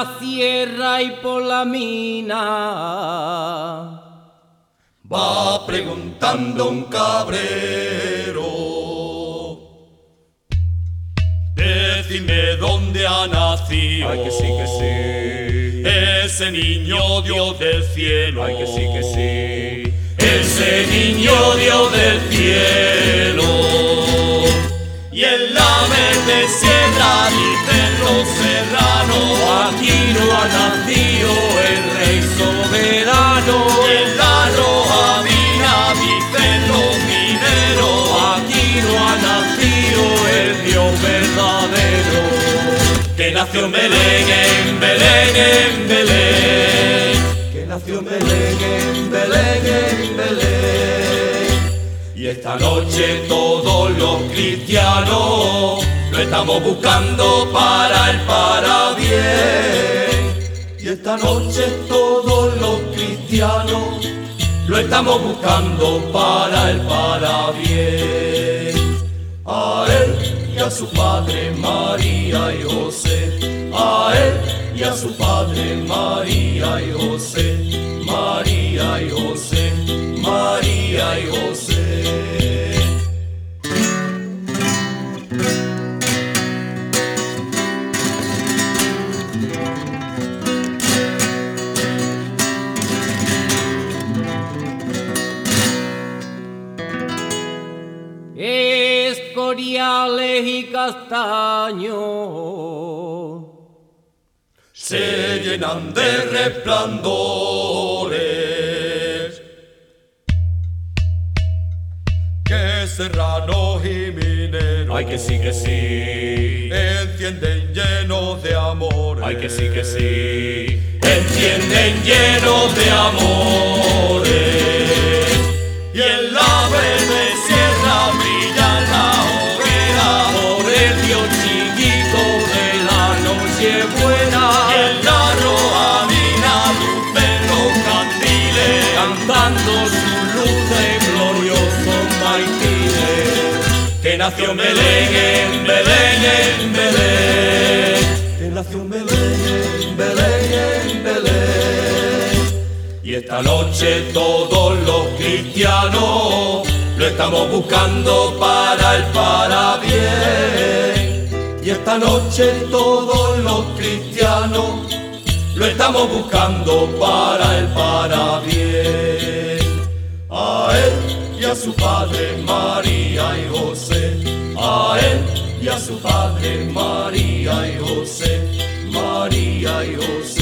la sierra y por la mina. Va preguntando un cabrero: decime dónde ha nacido. Ay, que sí, que sí. Ese niño Dios del cielo. Ay, que sí, que sí. Ese niño Dios del cielo. Y en la verde sierra dicen los serranos: Aquí no ha nacido el rey soberano. y en la roja mina dicen los mineros: Aquí no ha nacido el Dios verdadero. que nació en Belén, en Belén, en Belén. Que nació en Belén, en Belén, en Belén. Y esta noche todos los cristianos lo estamos buscando para el bien. Y esta noche todos los cristianos lo estamos buscando para el bien. A él y a su padre María y José, a él y a su padre María y José, María y José, María y José. Escoriales y castaños Se llenan de resplandores, que serranos y mineros. Ay, que sí, que sí. Encienden llenos de amores. Ay, que sí, que sí. Encienden llenos de amores. Y en la verde sierra brillan las hogueras por el Dios chiquito de la noche buena. y en la roja mina lucen los candiles, Cantando sus luces gloriosos maitines. que nació en Belén, en Belén, en Belén. Que nació en Belén, en Belén, en Belén. Y esta noche todos los cristianos lo estamos buscando para el bien. Y esta noche todos los cristianos lo estamos buscando para el bien. A él y a su padre María y José, a él y a su padre María y José, María y José.